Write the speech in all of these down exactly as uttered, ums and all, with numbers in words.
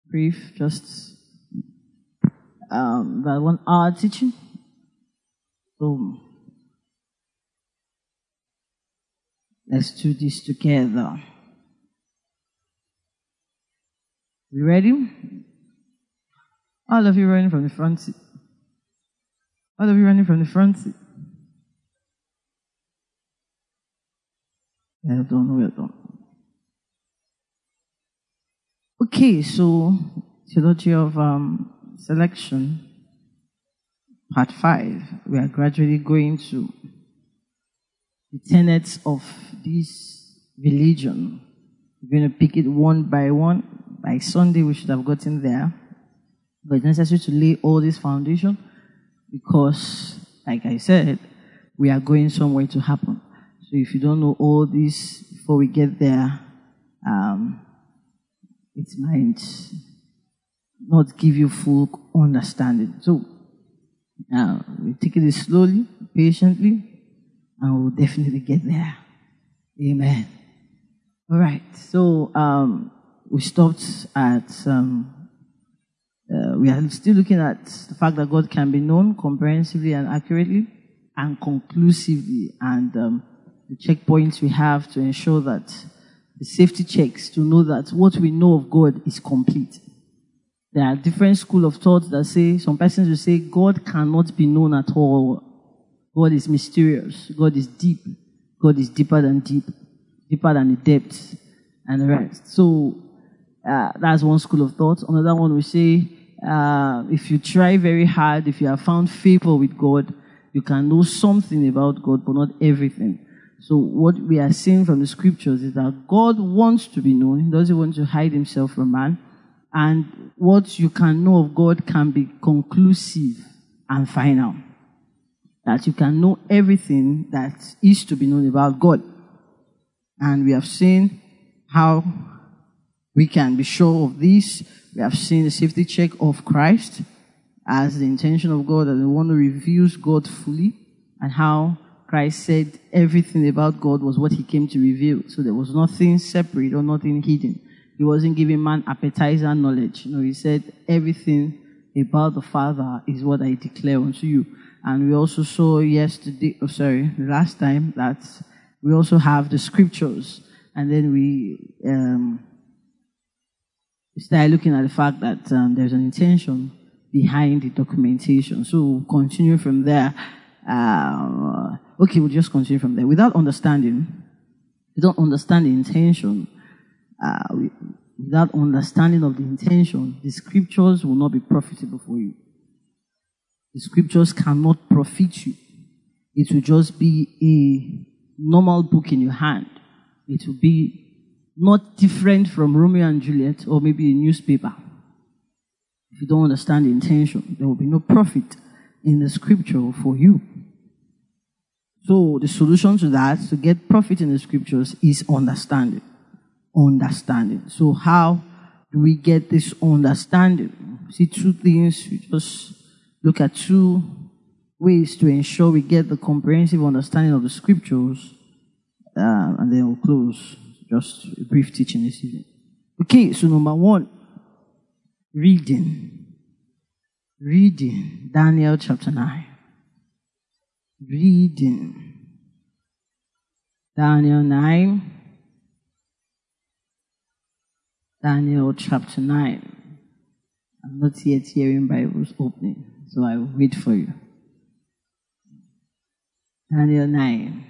brief, just um, about one hour teaching. So let's do this together. You ready? All of you running from the front seat. All of you running from the front seat. Well done, well done. Okay, so theology of um, selection, part five. We are gradually going to the tenets of this religion. We're going to pick it one by one. By Sunday, we should have gotten there. But it's necessary to lay all this foundation because, like I said, we are going somewhere to happen. So if you don't know all this before we get there, um, it might not give you full understanding. So uh, we take it slowly, patiently, and we'll definitely get there. Amen. All right. So um, we stopped at, um, uh, we are still looking at the fact that God can be known comprehensively and accurately and conclusively, and um, the checkpoints we have to ensure that the safety checks to know that what we know of God is complete. There are different schools of thought that say, some persons will say, God cannot be known at all. God is mysterious. God is deep. God is deeper than deep, deeper than the depths and the rest. So uh, that's one school of thought. Another one will say, uh, if you try very hard, if you have found favor with God, you can know something about God, but not everything. So what we are seeing from the scriptures is that God wants to be known. He doesn't want to hide himself from man. And what you can know of God can be conclusive and final. That you can know everything that is to be known about God. And we have seen how we can be sure of this. We have seen the safety check of Christ as the intention of God, and the one who reveals God fully, and how Christ said everything about God was what he came to reveal. So there was nothing separate or nothing hidden. He wasn't giving man appetizer knowledge. You know, he said everything about the Father is what I declare unto you. And we also saw yesterday, oh sorry, the last time, that we also have the scriptures. And then we um, started looking at the fact that um, there's an intention behind the documentation. So we'll continue from there. Uh, okay, we'll just continue from there. Without understanding, you don't understand the intention. Uh, we, without understanding of the intention, the scriptures will not be profitable for you. The scriptures cannot profit you. It will just be a normal book in your hand. It will be not different from Romeo and Juliet or maybe a newspaper. If you don't understand the intention, there will be no profit in the scripture for you. So the solution to that, to get profit in the scriptures, is understanding. Understanding. So how do we get this understanding? See, two things. We just look at two ways to ensure we get the comprehensive understanding of the scriptures, uh, and then we'll close. Just a brief teaching this evening. Okay, so number one, reading. Reading. Daniel chapter nine. Reading. Daniel nine. Daniel chapter nine. I'm not yet hearing Bibles opening, so I will wait for you. Daniel nine.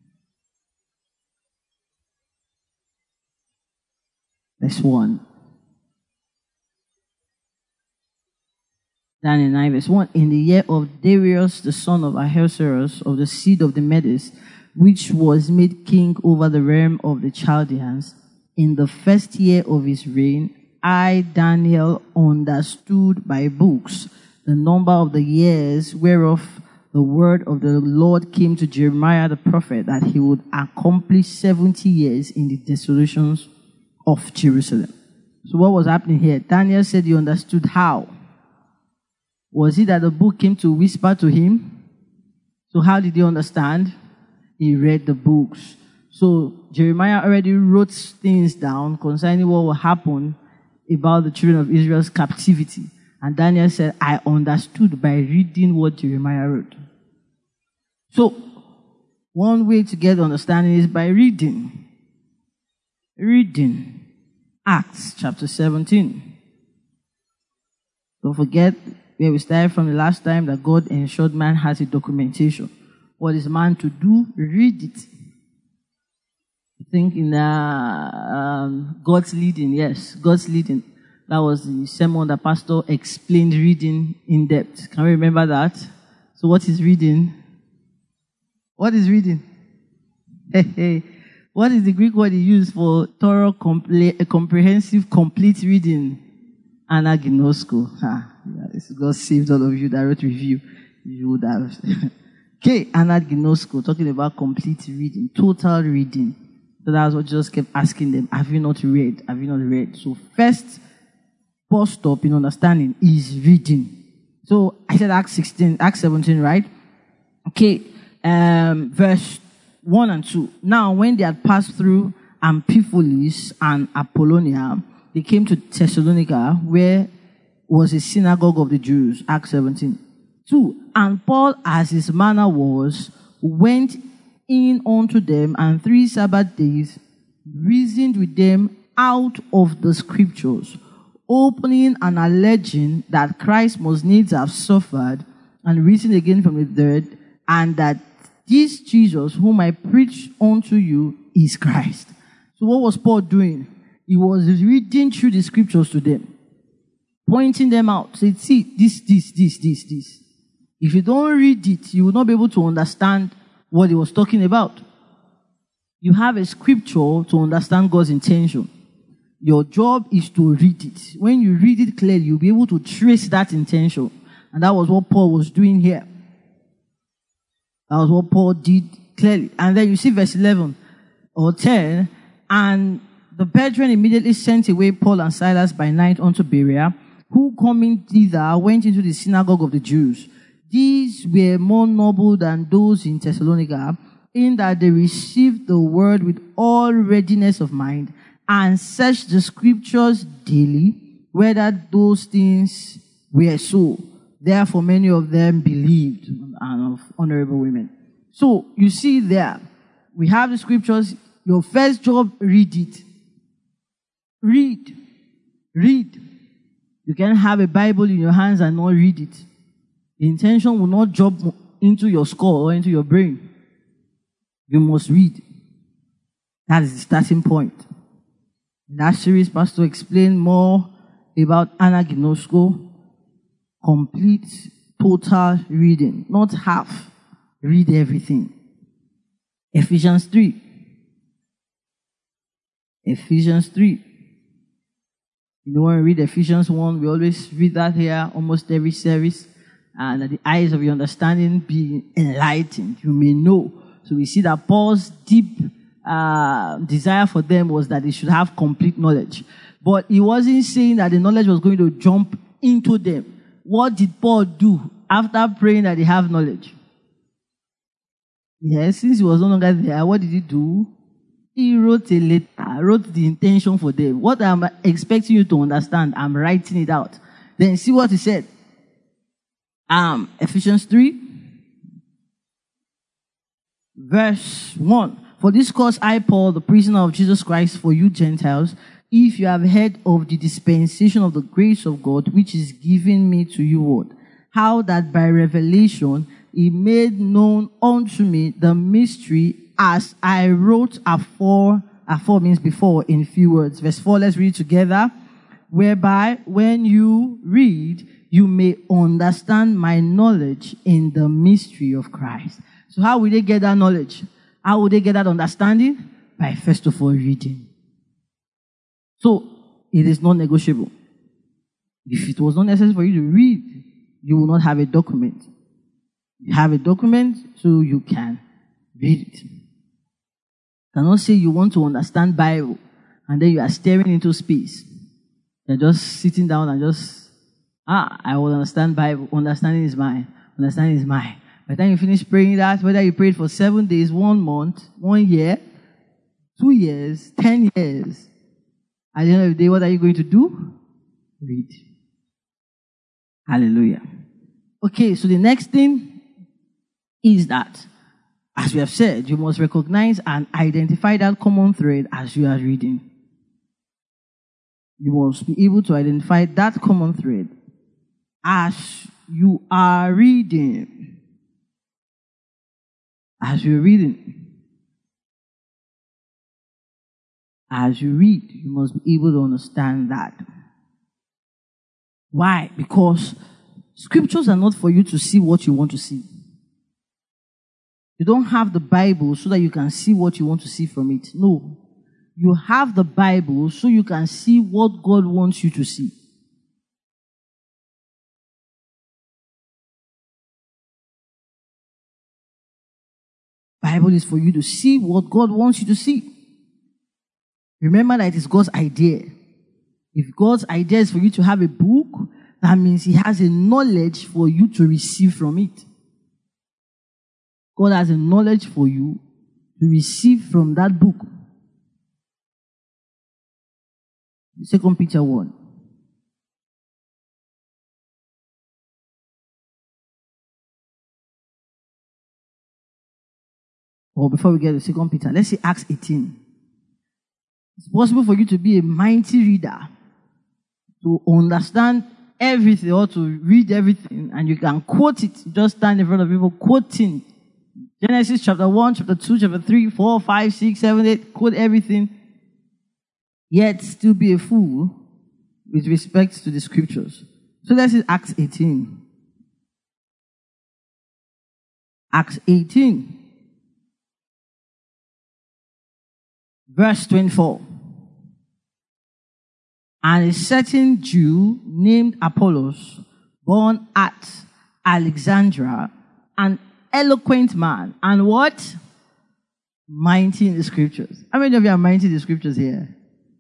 Verse one. Daniel nine, verse one. In the year of Darius, the son of Ahasuerus, of the seed of the Medes, which was made king over the realm of the Chaldeans, in the first year of his reign, I, Daniel, understood by books the number of the years whereof the word of the Lord came to Jeremiah the prophet, that he would accomplish seventy years in the desolations of Jerusalem. So what was happening here? Daniel said he understood how. Was it that the book came to whisper to him? So how did he understand? He read the books. So Jeremiah already wrote things down concerning what will happen about the children of Israel's captivity. And Daniel said, I understood by reading what Jeremiah wrote. So, one way to get understanding is by reading. Reading. Acts chapter seventeen. Don't forget where we started from the last time, that God ensured man has a documentation. What is man to do? Read it. I think in uh, um, God's leading, yes, God's leading. That was the sermon that Pastor explained reading in depth. Can we remember that? So what is reading? What is reading? What is the Greek word he used for thorough, compl- comprehensive, complete reading? Anaginosko. Ah, yes, God saved all of you that wrote review. You would have. Okay, anaginosko, talking about complete reading, total reading. So that's what Jesus kept asking them. Have you not read? Have you not read? So first bus stop in understanding is reading. So I said Acts sixteen, Acts seventeen, right? Okay, um, verse one and two. Now, when they had passed through Amphipolis and Apollonia, they came to Thessalonica, where was a synagogue of the Jews. Acts seventeen. two. And Paul, as his manner was, went in unto them, and three Sabbath days reasoned with them out of the scriptures, opening and alleging that Christ must needs have suffered and risen again from the dead, and that this Jesus whom I preach unto you is Christ. So what was Paul doing? He was reading through the scriptures to them, pointing them out. Say, see, this, this, this, this, this. If you don't read it, you will not be able to understand what he was talking about. You have a scripture to understand God's intention. Your job is to read it. When you read it clearly, you'll be able to trace that intention. And that was what Paul was doing here. That was what Paul did clearly. And then you see verse eleven or ten. And the brethren immediately sent away Paul and Silas by night unto Berea, who coming thither went into the synagogue of the Jews. These were more noble than those in Thessalonica, in that they received the word with all readiness of mind, and searched the scriptures daily, whether those things were so. Therefore many of them believed, and of honorable women. So you see there, we have the scriptures. Your first job, read it. Read. Read. You can't have a Bible in your hands and not read it. The intention will not jump into your skull or into your brain. You must read. That is the starting point. In that series, Pastor explained more about anaginosko, complete, total reading, not half. Read everything. Ephesians three. Ephesians three. You know, when we read Ephesians one, we always read that here almost every service. And that the eyes of your understanding be enlightened. You may know. So we see that Paul's deep uh, desire for them was that they should have complete knowledge. But he wasn't saying that the knowledge was going to jump into them. What did Paul do after praying that they have knowledge? Yes, since he was no longer there, what did he do? He wrote a letter, wrote the intention for them. What I'm expecting you to understand, I'm writing it out. Then see what he said. Um, Ephesians three, verse one. For this cause I, Paul, the prisoner of Jesus Christ, for you Gentiles, if you have heard of the dispensation of the grace of God, which is given me to you, what? How that by revelation he made known unto me the mystery, as I wrote afore, afore means before, in few words. Verse four, let's read together. Whereby, when you read, you may understand my knowledge in the mystery of Christ. So how will they get that knowledge? How will they get that understanding? By first of all reading. So it is not negotiable. If it was not necessary for you to read, you will not have a document. You have a document so you can read it. You cannot say you want to understand Bible and then you are staring into space. You're just sitting down and just Ah, I will understand Bible. Understanding is mine. Understanding is mine. By the time you finish praying that, whether you prayed for seven days, one month, one year, two years, ten years, at the end of the day, what are you going to do? read. Hallelujah. Okay, so the next thing is that, as we have said, you must recognize and identify that common thread as you are reading. You must be able to identify that common thread as you are reading. As you're reading. As you read, you must be able to understand that. Why? Because scriptures are not for you to see what you want to see. You don't have the Bible so that you can see what you want to see from it. No. You have the Bible so you can see what God wants you to see. Bible is for you to see what God wants you to see. Remember that it is God's idea. If God's idea is for you to have a book, that means He has a knowledge for you to receive from it. God has a knowledge for you to receive from that book. Second Peter one. Or before we get to Second Peter, let's see Acts eighteen. It's possible for you to be a mighty reader, to understand everything or to read everything, and you can quote it. You just stand in front of people quoting Genesis chapter one, chapter two, chapter three, four, five, six, seven, eight, quote everything, yet still be a fool with respect to the scriptures. So let's see Acts eighteen. Acts eighteen. Verse twenty-four. And a certain Jew named Apollos, born at Alexandria, an eloquent man, and what? Mighty in the scriptures. How many of you are mighty in the scriptures here?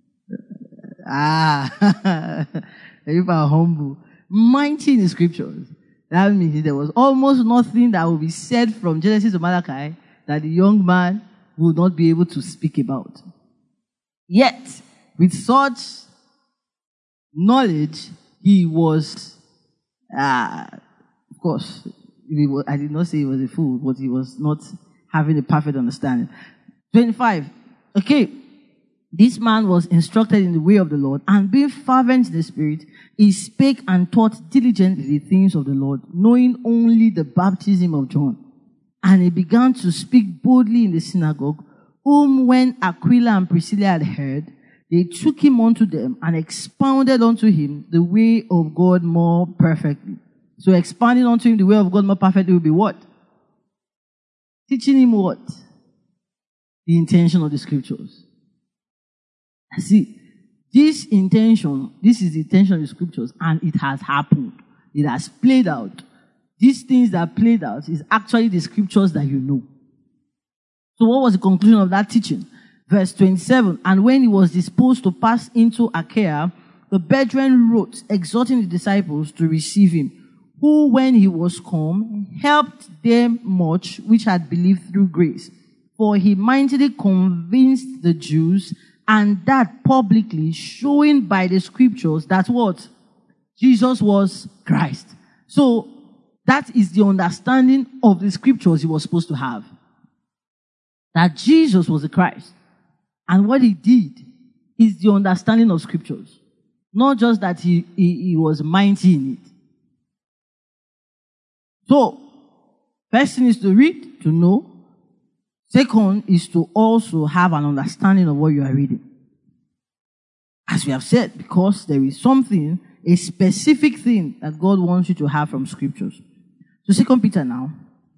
Ah, you are humble. Mighty in the scriptures. That means there was almost nothing that will be said from Genesis to Malachi that the young man would not be able to speak about. Yet, with such knowledge, he was, uh, of course, he was, I did not say he was a fool, but he was not having a perfect understanding. twenty-five. Okay. This man was instructed in the way of the Lord, and being fervent in the Spirit, he spake and taught diligently the things of the Lord, knowing only the baptism of John. And he began to speak boldly in the synagogue, whom when Aquila and Priscilla had heard, they took him unto them and expounded unto him the way of God more perfectly. So expounding unto him the way of God more perfectly will be what? Teaching him what? The intention of the scriptures. See, this intention, this is the intention of the scriptures, and it has happened. It has played out. These things that played out is actually the scriptures that you know. So what was the conclusion of that teaching? Verse twenty-seven, and when he was disposed to pass into Achaia, the brethren wrote, exhorting the disciples to receive him, who, when he was come, helped them much which had believed through grace. For he mightily convinced the Jews, and that publicly, showing by the scriptures that what? Jesus was Christ. So, that is the understanding of the scriptures he was supposed to have. That Jesus was the Christ. And what he did is the understanding of scriptures. Not just that he, he, he was mighty in it. So, first thing is to read, to know. Second is to also have an understanding of what you are reading. As we have said, because there is something, a specific thing that God wants you to have from scriptures. So Second Peter now.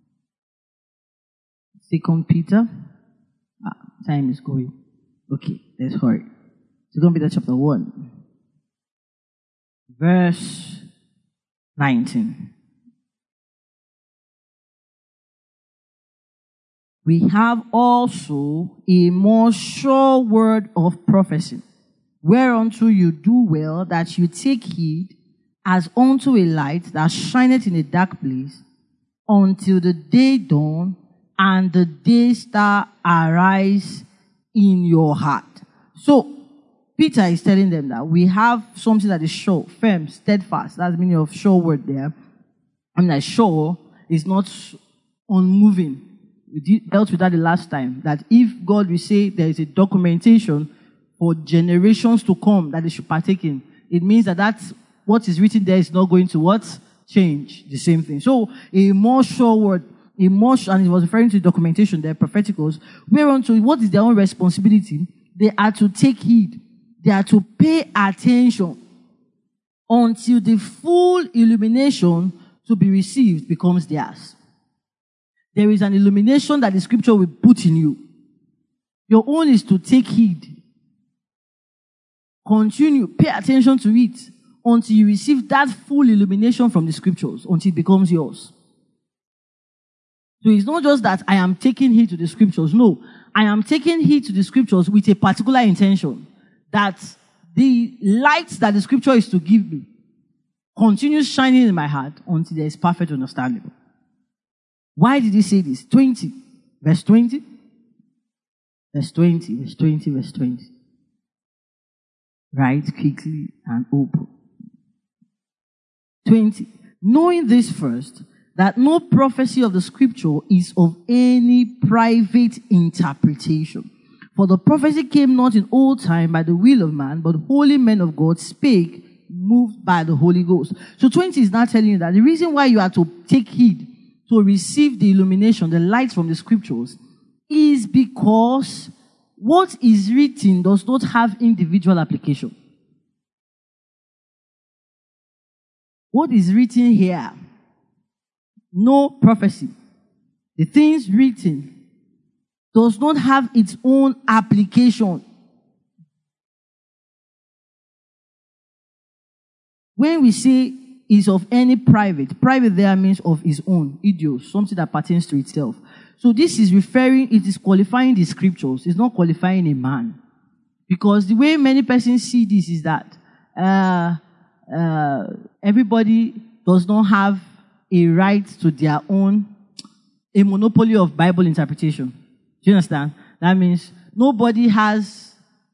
Second Peter. Ah, time is going. Okay, let's hurry. Second Peter chapter one. Verse nineteen. We have also a more sure word of prophecy, whereunto you do well that you take heed, as unto a light that shineth in a dark place, until the day dawn and the day star arise in your heart. So, Peter is telling them that we have something that is sure, firm, steadfast. That's the meaning of sure word there. I mean, that sure is not unmoving. We dealt with that the last time. That if God will say there is a documentation for generations to come that they should partake in, it means that that's what is written there is not going to what? Change. The same thing. So, a more sure word, a more, and it was referring to documentation there, propheticals, whereunto what is their own responsibility? They are to take heed. They are to pay attention until the full illumination to be received becomes theirs. There is an illumination that the scripture will put in you. Your own is to take heed. Continue, pay attention to it until you receive that full illumination from the scriptures, until it becomes yours. So it's not just that I am taking heed to the scriptures. No, I am taking heed to the scriptures with a particular intention. That the light that the scripture is to give me continues shining in my heart until there is perfect understanding. Why did he say this? twenty. Verse twenty. Verse twenty. Verse twenty. Verse twenty. Write quickly and open. twenty. Knowing this first, that no prophecy of the scripture is of any private interpretation. For the prophecy came not in old time by the will of man, but holy men of God spake, moved by the Holy Ghost. So twenty is now telling you that the reason why you are to take heed to receive the illumination, the light from the scriptures, is because what is written does not have individual application. What is written here? No prophecy. The things written does not have its own application. When we say is of any private, private there means of his own, idios, something that pertains to itself. So this is referring, it is qualifying the scriptures. It's not qualifying a man. Because the way many persons see this is that uh, uh, everybody does not have a right to their own, a monopoly of Bible interpretation. Do you understand? That means nobody has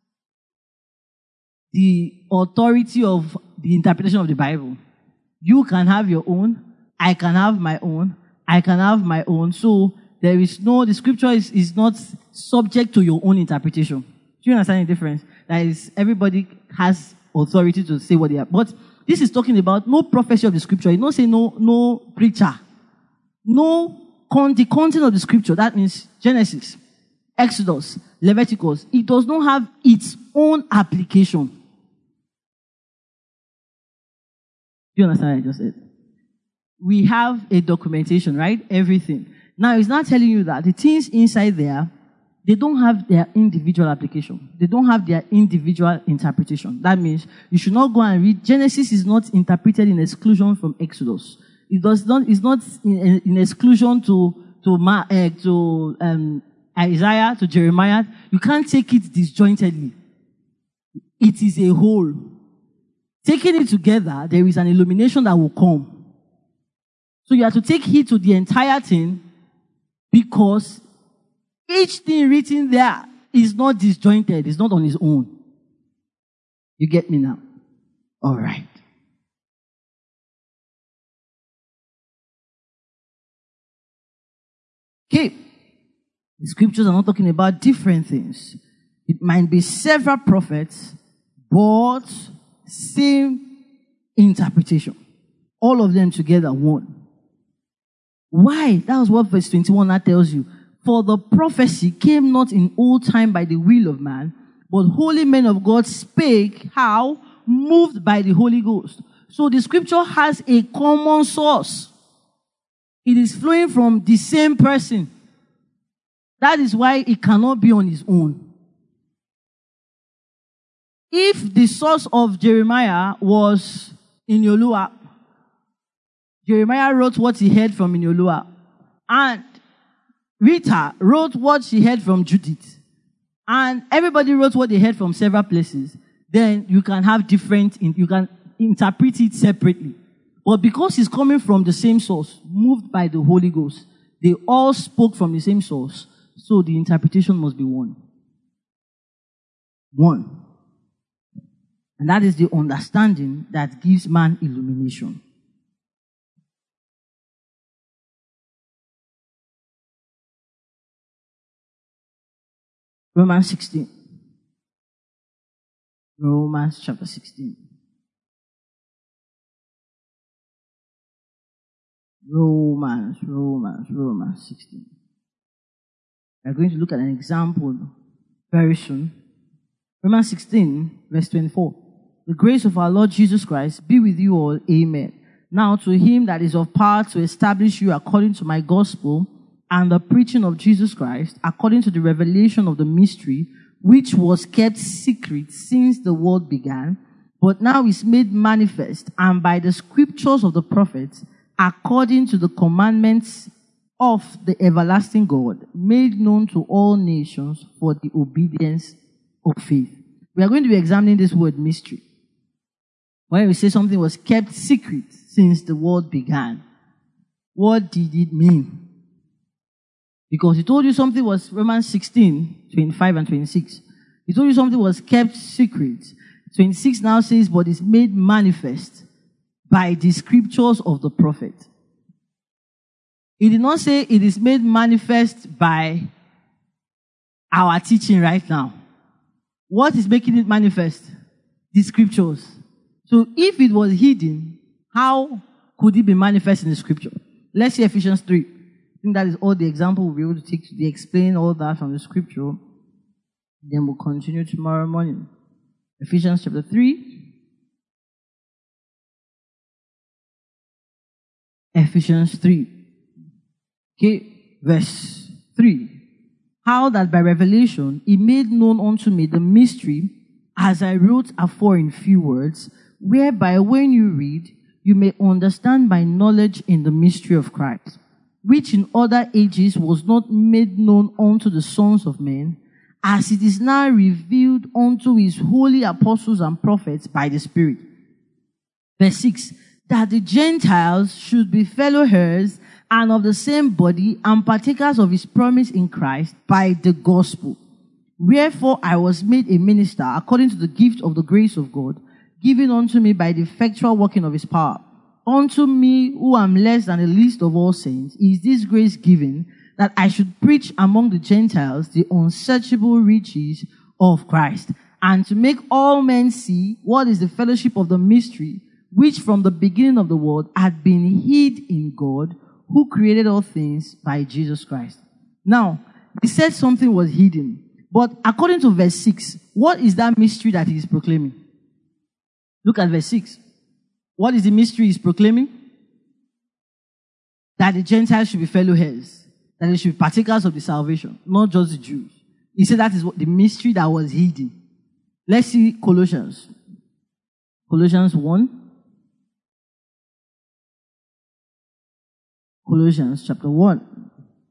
the authority of the interpretation of the Bible. You can have your own. I can have my own. I can have my own. So there is no, the scripture is, is not subject to your own interpretation. Do you understand the difference? That is, everybody has authority to say what they are. But this is talking about no prophecy of the scripture. It don't say no, no preacher. No Con- the content of the scripture, that means Genesis, Exodus, Leviticus, it does not have its own application. Do you understand what I just said? We have a documentation, right? Everything. Now, it's not telling you that the things inside there, they don't have their individual application. They don't have their individual interpretation. That means you should not go and read. Genesis is not interpreted in exclusion from Exodus. It does not. It's not in, in exclusion to to Ma, uh, to um, Isaiah, to Jeremiah. You can't take it disjointedly. It is a whole. Taking it together, there is an illumination that will come. So you have to take heed to the entire thing, because each thing written there is not disjointed. It's not on its own. You get me now? All right. Okay. The scriptures are not talking about different things. It might be several prophets, but same interpretation. All of them together, one. Why? That was what verse twenty-one now tells you. For the prophecy came not in old time by the will of man, but holy men of God spake, how? Moved by the Holy Ghost. So the scripture has a common source. It is flowing from the same person. That is why it cannot be on its own. If the source of Jeremiah was Iniolua, Jeremiah wrote what he heard from Iniolua, and Rita wrote what she heard from Judith, and everybody wrote what they heard from several places, then you can have different, you can interpret it separately. But because it's coming from the same source, moved by the Holy Ghost, they all spoke from the same source, so the interpretation must be one. One. And that is the understanding that gives man illumination. Romans sixteen. Romans chapter sixteen. Romans, Romans, Romans sixteen. We are going to look at an example very soon. Romans sixteen, verse twenty-four. The grace of our Lord Jesus Christ be with you all. Amen. Now to him that is of power to establish you according to my gospel and the preaching of Jesus Christ, according to the revelation of the mystery, which was kept secret since the world began, but now is made manifest, and by the scriptures of the prophets, according to the commandments of the everlasting God, made known to all nations for the obedience of faith. We are going to be examining this word mystery. When we say something was kept secret since the world began, what did it mean? Because he told you something was Romans sixteen, twenty-five and twenty-six. He told you something was kept secret. twenty-six now says, but is made manifest by the scriptures of the prophet. He did not say it is made manifest by our teaching right now. What is making it manifest? The scriptures. So if it was hidden, how could it be manifest in the scripture? Let's see Ephesians three. I think that is all the example we'll be able to take to explain all that from the scripture. Then we'll continue tomorrow morning. Ephesians chapter three. Ephesians three. Okay, verse three. How that by revelation he made known unto me the mystery, as I wrote afore in few words, whereby when you read, you may understand my knowledge in the mystery of Christ, which in other ages was not made known unto the sons of men, as it is now revealed unto his holy apostles and prophets by the Spirit. Verse six, that the Gentiles should be fellow heirs and of the same body and partakers of his promise in Christ by the gospel. Wherefore I was made a minister according to the gift of the grace of God, given unto me by the effectual working of his power. Unto me, who am less than the least of all saints, is this grace given, that I should preach among the Gentiles the unsearchable riches of Christ, and to make all men see what is the fellowship of the mystery, which from the beginning of the world had been hid in God, who created all things by Jesus Christ. Now, he said something was hidden. But according to verse six, what is that mystery that he is proclaiming? Look at verse six. What is the mystery he's proclaiming? That the Gentiles should be fellow heirs. That they should be partakers of the salvation, not just the Jews. He said that is what the mystery that was hidden. Let's see Colossians. Colossians one. Colossians chapter one.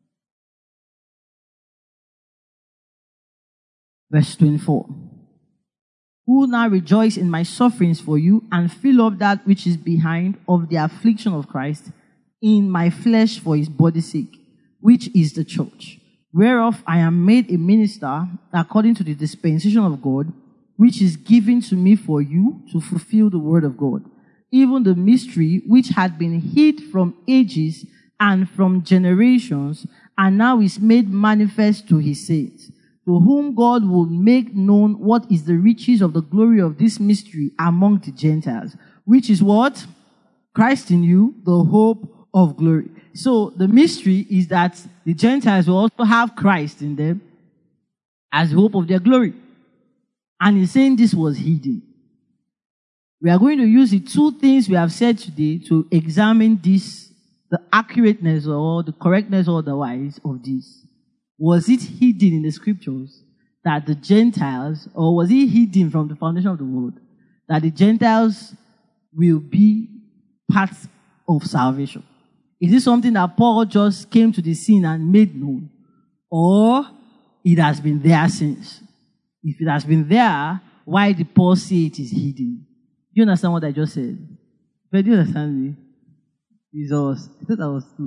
Verse twenty-four. Who now rejoice in my sufferings for you, and fill up that which is behind of the affliction of Christ in my flesh for his body's sake, which is the church, whereof I am made a minister according to the dispensation of God, which is given to me for you to fulfill the word of God, even the mystery which had been hid from ages and from generations, and now is made manifest to his saints, to whom God will make known what is the riches of the glory of this mystery among the Gentiles, which is what? Christ in you, the hope of glory. So the mystery is that the Gentiles will also have Christ in them as the hope of their glory. And he's saying this was hidden. We are going to use the two things we have said today to examine this, the accurateness or the correctness or otherwise of this. Was it hidden in the scriptures that the Gentiles, or was it hidden from the foundation of the world, that the Gentiles will be part of salvation? Is this something that Paul just came to the scene and made known? Or it has been there since? If it has been there, why did Paul say it is hidden? Do you understand what I just said? But do you understand me? Jesus. I thought that was true.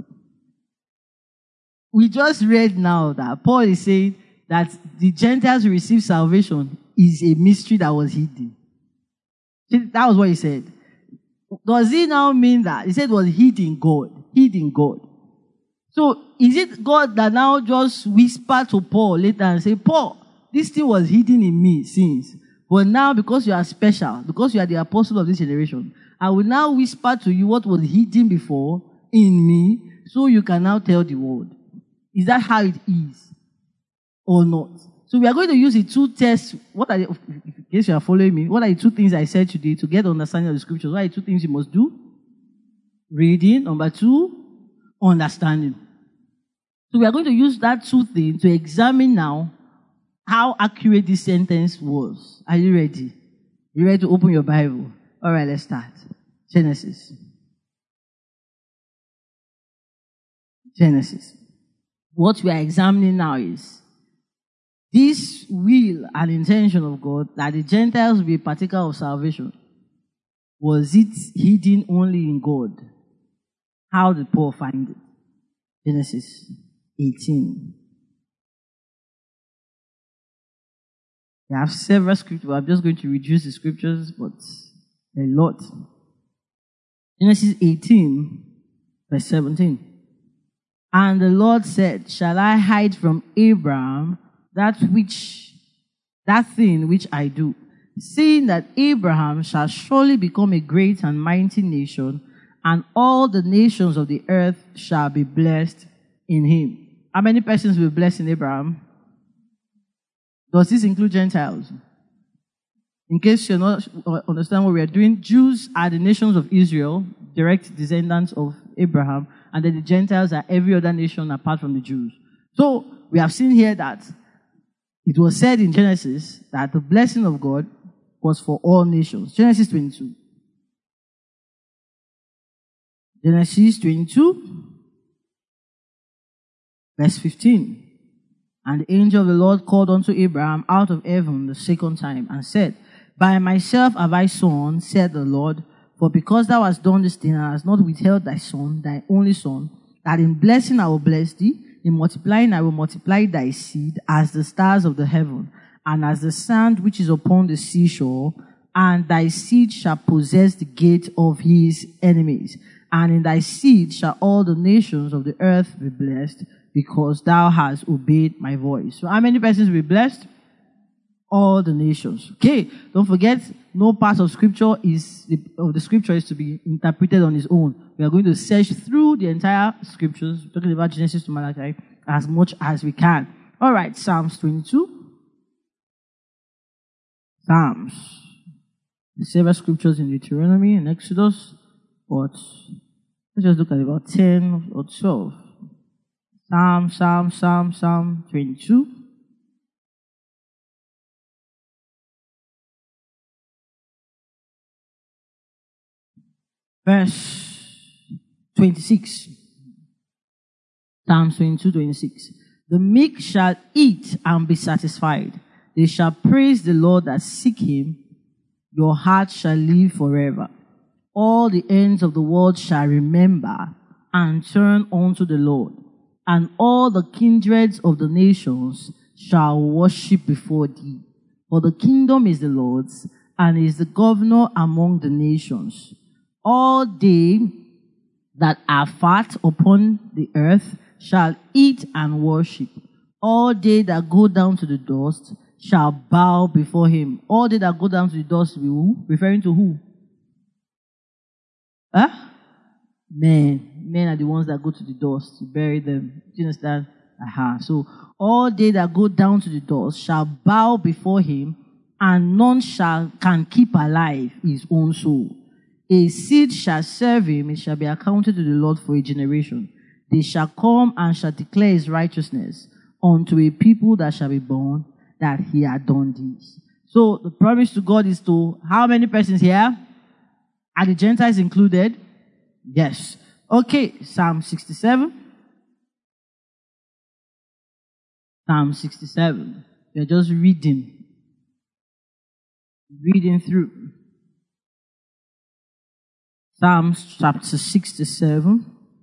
We just read now that Paul is saying that the Gentiles who receive salvation is a mystery that was hidden. That was what he said. Does it now mean that? He said it was hid in God. Hid in God. So is it God that now just whispered to Paul later and say, Paul, this thing was hidden in me since. But now because you are special, because you are the apostle of this generation, I will now whisper to you what was hidden before in me, so you can now tell the world. Is that how it is? Or not? So we are going to use the two tests. What are the, in case you are following me, what are the two things I said today to get understanding of the scriptures? What are the two things you must do? Reading. Number two, understanding. So we are going to use that two things to examine now how accurate this sentence was. Are you ready? You ready to open your Bible? All right, let's start. Genesis. Genesis. What we are examining now is this will and intention of God that the Gentiles will be a partaker of salvation. Was it hidden only in God? How did Paul find it? Genesis eighteen. We have several scriptures. I'm just going to reduce the scriptures, but a lot. Genesis eighteen, verse seventeen. And the Lord said, shall I hide from Abraham that which, that thing which I do, seeing that Abraham shall surely become a great and mighty nation, and all the nations of the earth shall be blessed in him. How many persons will be blessed in Abraham? Does this include Gentiles? In case you not understand what we are doing, Jews are the nations of Israel, direct descendants of Abraham, and then the Gentiles are every other nation apart from the Jews. So we have seen here that it was said in Genesis that the blessing of God was for all nations. Genesis twenty-two. Genesis twenty-two, verse fifteen. And the angel of the Lord called unto Abraham out of heaven the second time, and said, by myself have I sworn, said the Lord, for because thou hast done this thing, and hast not withheld thy son, thy only son, that in blessing I will bless thee, in multiplying I will multiply thy seed as the stars of the heaven, and as the sand which is upon the seashore, and thy seed shall possess the gate of his enemies. And in thy seed shall all the nations of the earth be blessed, because thou hast obeyed my voice. So how many persons will be blessed? All the nations. Okay, don't forget, no part of scripture is of the scripture is to be interpreted on its own. We are going to search through the entire scriptures, talking about Genesis to Malachi, as much as we can. All right, Psalms twenty-two. Psalms. The several scriptures in Deuteronomy and Exodus, but let's just look at about ten or twelve. Psalm, Psalm, Psalm, Psalm twenty-two. Verse twenty-six. Psalm twenty-two, twenty-six. The meek shall eat and be satisfied. They shall praise the Lord that seek him. Your heart shall live forever. All the ends of the world shall remember and turn unto the Lord. And all the kindreds of the nations shall worship before thee. For the kingdom is the Lord's, and is the governor among the nations. All they that are fat upon the earth shall eat and worship. All they that go down to the dust shall bow before him. All they that go down to the dust will be who? Referring to who? Huh? Men. Men are the ones that go to the dust to bury them. Do you understand? Aha. So all they that go down to the dust shall bow before him, and none shall can keep alive his own soul. A seed shall serve him, it shall be accounted to the Lord for a generation. They shall come and shall declare his righteousness unto a people that shall be born, that he had done this. So the promise to God is to how many persons here? Are the Gentiles included? Yes. Okay, Psalm sixty-seven. Psalm sixty-seven. You're just reading. Reading through. Psalms chapter sixty-seven,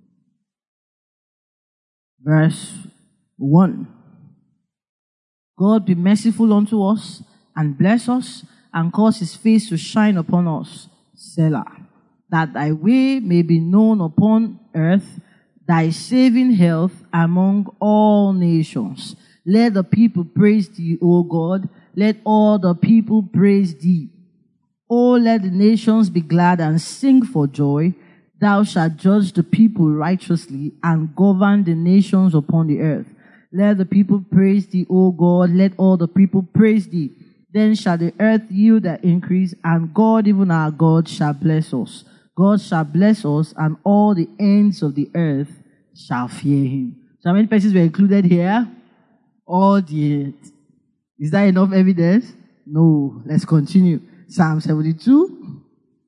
verse one. God be merciful unto us, and bless us, and cause his face to shine upon us. Selah. That thy way may be known upon earth, thy saving health among all nations. Let the people praise thee, O God. Let all the people praise thee. O let the nations be glad and sing for joy. Thou shalt judge the people righteously and govern the nations upon the earth. Let the people praise thee, O God. Let all the people praise thee. Then shall the earth yield their increase, and God, even our God, shall bless us. God shall bless us, and all the ends of the earth shall fear him. So how many persons were included here? All the earth. Is that enough evidence? No. Let's continue. Psalm seventy-two.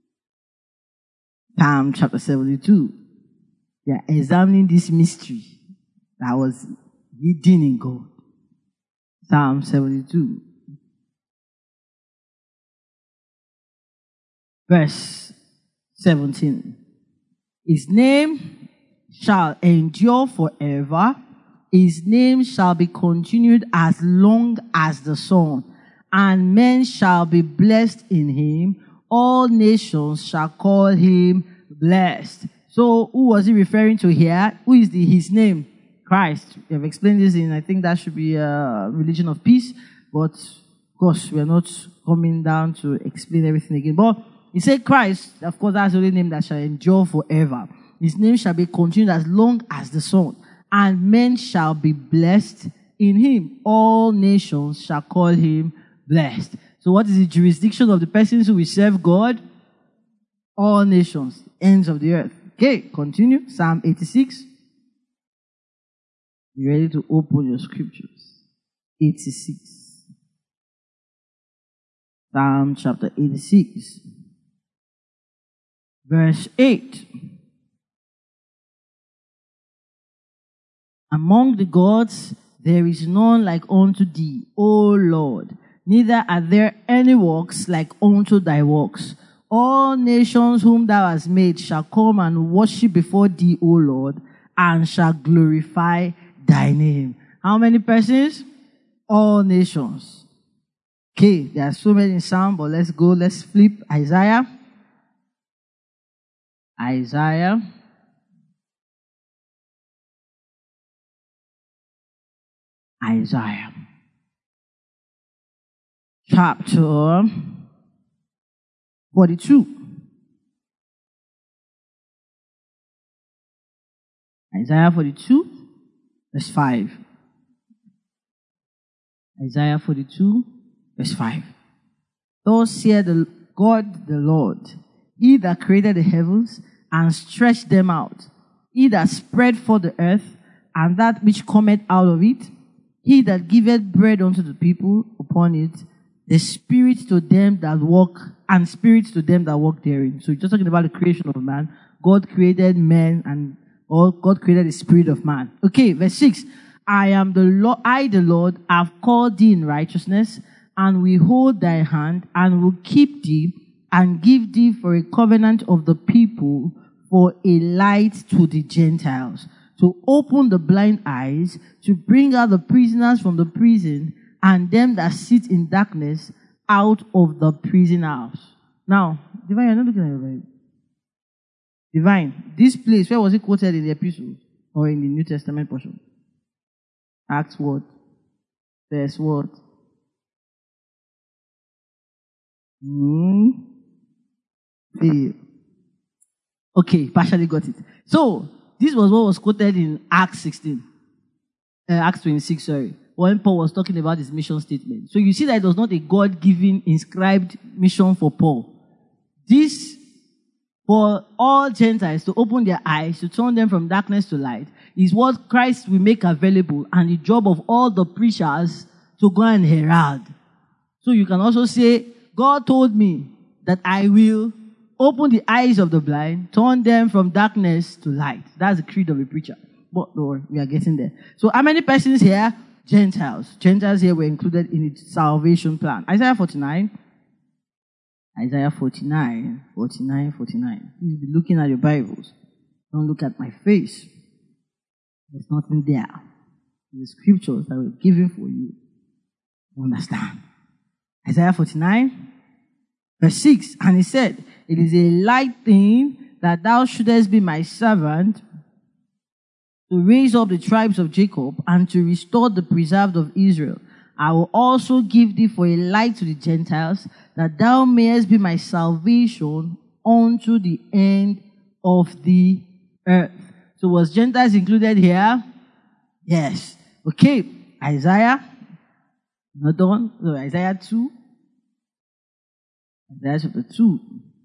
Psalm chapter seventy-two. We are examining this mystery that was hidden in God. Psalm seventy-two. Verse seventeen. His name shall endure forever. His name shall be continued as long as the sun, and men shall be blessed in him. All nations shall call him blessed. So, who was he referring to here? Who is the, his name? Christ. We have explained this in, I think that should be a religion of peace, but of course, we are not coming down to explain everything again. But he said Christ, of course, that's the only name that shall endure forever. His name shall be continued as long as the sun, and men shall be blessed in him. All nations shall call him blessed. So what is the jurisdiction of the persons who will serve God? All nations, ends of the earth. Okay, continue. Psalm eighty-six. You ready to open your scriptures? eighty-six. Psalm chapter eighty-six. Verse eight. Among the gods there is none like unto thee, O Lord. Neither are there any works like unto thy works. All nations whom thou hast made shall come and worship before thee, O Lord, and shall glorify thy name. How many persons? All nations. Okay, there are so many in Psalm, but let's go, let's flip Isaiah. Isaiah. Isaiah. Chapter forty-two. Isaiah forty-two, verse five. Isaiah forty-two, verse five. Thus saith the God the Lord, he that created the heavens and stretched them out, he that spread forth the earth and that which cometh out of it, he that giveth bread unto the people upon it, the spirit to them that walk, and spirit to them that walk therein. So just talking about the creation of man. God created man, and or God created the spirit of man. Okay, verse six. I am the Lord, I the Lord have called thee in righteousness, and will hold thy hand, and will keep thee, and give thee for a covenant of the people, for a light to the Gentiles, to open the blind eyes, to bring out the prisoners from the prison, and them that sit in darkness out of the prison house. Now, Divine, you're not looking at your Bible. Divine, this place, where was it quoted in the epistle or in the New Testament portion? Acts what? Verse what? Hmm. Okay, partially got it. So, this was what was quoted in Acts sixteen. Uh, Acts twenty-six, sorry. When Paul was talking about his mission statement. So you see that it was not a God-given, inscribed mission for Paul. This, for all Gentiles to open their eyes, to turn them from darkness to light, is what Christ will make available, and the job of all the preachers to go and herald. So you can also say, God told me that I will open the eyes of the blind, turn them from darkness to light. That's the creed of a preacher. But don't worry, we are getting there. So how many persons here? Gentiles. Gentiles here were included in its salvation plan. Isaiah forty-nine. Isaiah forty-nine. forty-nine, forty-nine. Please be looking at your Bibles. Don't look at my face. There's nothing there. The scriptures that were given for you to understand. Isaiah forty-nine. Verse six, and he said, it is a light thing that thou shouldest be my servant to raise up the tribes of Jacob and to restore the preserved of Israel. I will also give thee for a light to the Gentiles, that thou mayest be my salvation unto the end of the earth. So was Gentiles included here? Yes. Okay. Isaiah. Another one. So Isaiah two. Isaiah chapter two.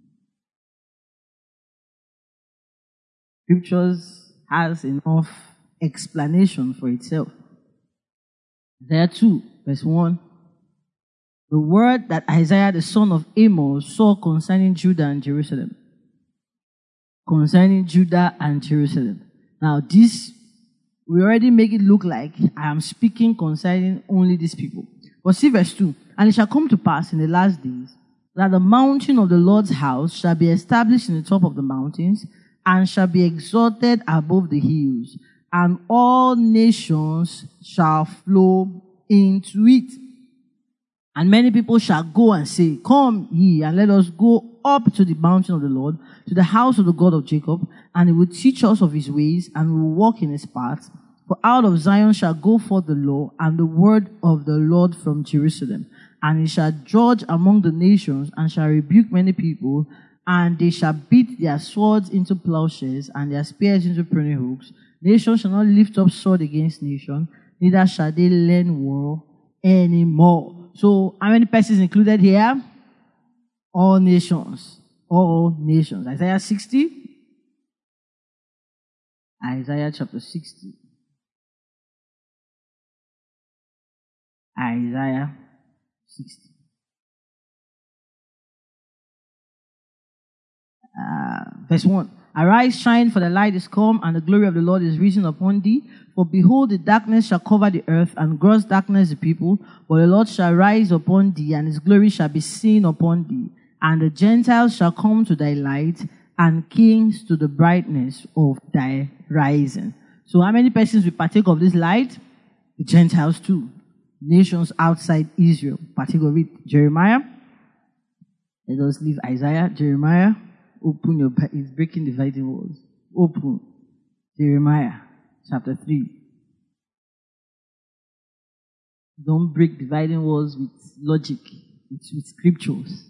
Scriptures has enough explanation for itself. Isaiah two, verse one. The word that Isaiah the son of Amos saw concerning Judah and Jerusalem. Concerning Judah and Jerusalem. Now this, we already make it look like I am speaking concerning only these people. But see verse two. And it shall come to pass in the last days that the mountain of the Lord's house shall be established in the top of the mountains, and shall be exalted above the hills, and all nations shall flow into it. And many people shall go and say, come ye, and let us go up to the mountain of the Lord, to the house of the God of Jacob, and he will teach us of his ways, and we will walk in his paths. For out of Zion shall go forth the law, and the word of the Lord from Jerusalem. And he shall judge among the nations, and shall rebuke many people, and they shall beat their swords into plowshares, and their spears into pruning hooks. Nation shall not lift up sword against nation, neither shall they learn war anymore. So, how many persons included here? All nations. All nations. Isaiah sixty. Isaiah chapter sixty. Isaiah sixty. Uh, verse one. Arise, shine, for the light is come, and the glory of the Lord is risen upon thee. For behold, the darkness shall cover the earth, and gross darkness the people. But the Lord shall rise upon thee, and his glory shall be seen upon thee. And the Gentiles shall come to thy light, and kings to the brightness of thy rising. So how many persons will partake of this light? The Gentiles too. Nations outside Israel partake of it. Jeremiah. Let us leave Isaiah. Jeremiah. Open your, it's breaking dividing walls. Open. Jeremiah chapter three. Don't break dividing walls with logic. It's with scriptures.